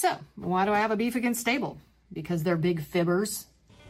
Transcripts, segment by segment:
So, why do I have a beef against Sta-Bil? Because they're big fibbers.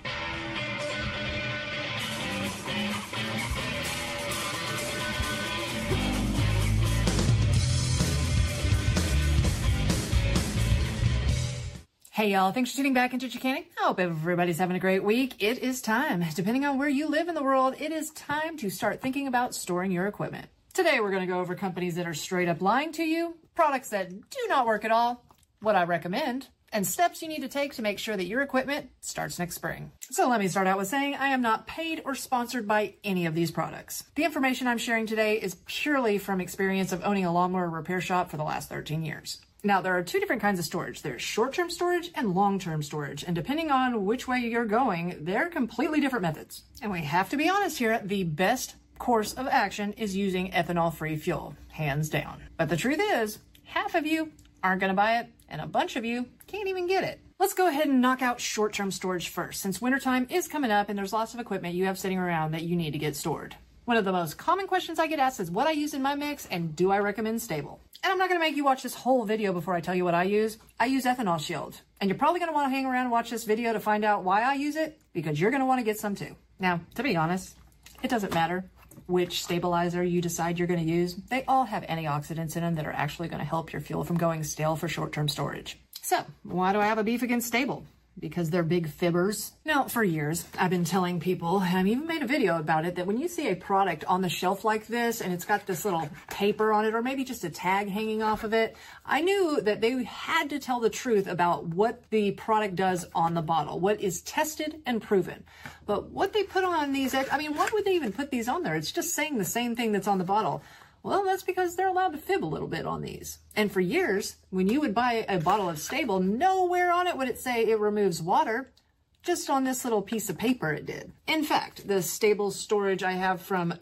Hey y'all, thanks for tuning back into Chicaning. I hope everybody's having a great week. It is time, depending on where you live in the world, it is time to start thinking about storing your equipment. Today we're going to go over companies that are straight up lying to you, products that do not work at all, what I recommend, and steps you need to take to make sure that your equipment starts next spring. So let me start out with saying I am not paid or sponsored by any of these products. The information I'm sharing today is purely from experience of owning a lawnmower repair shop for the last 13 years. Now, there are two different kinds of storage. There's short-term storage and long-term storage. And depending on which way you're going, they're completely different methods. And we have to be honest here, the best course of action is using ethanol-free fuel, hands down. But the truth is, half of you aren't going to buy it, and a bunch of you can't even get it. Let's go ahead and knock out short-term storage first, since wintertime is coming up and there's lots of equipment you have sitting around that you need to get stored. One of the most common questions I get asked is what I use in my mix and do I recommend Sta-Bil? And I'm not going to make you watch this whole video before I tell you what I use. I use Ethanol Shield. And you're probably going to want to hang around and watch this video to find out why I use it, because you're going to want to get some too. Now, to be honest, it doesn't matter which stabilizer you decide you're going to use. They all have antioxidants in them that are actually going to help your fuel from going stale for short-term storage. So, why do I have a beef against Sta-Bil? Because they're big fibbers. Now, for years, I've been telling people, and I've even made a video about it, that when you see a product on the shelf like this, and it's got this little paper on it, or maybe just a tag hanging off of it, I knew that they had to tell the truth about what the product does on the bottle, what is tested and proven. But what they put on these, I mean, why would they even put these on there? It's just saying the same thing that's on the bottle. Well, that's because they're allowed to fib a little bit on these. And for years, when you would buy a bottle of Sta-Bil, nowhere on it would it say it removes water. Just on this little piece of paper it did. In fact, the Sta-Bil storage I have from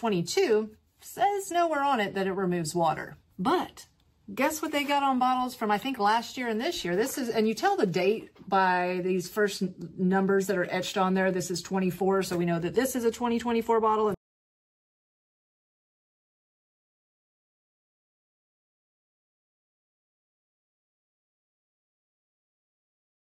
2022 says nowhere on it that it removes water. But guess what they got on bottles from, I think, last year and this year? This is, and you tell the date by these first numbers that are etched on there. This is 24, so we know that this is a 2024 bottle.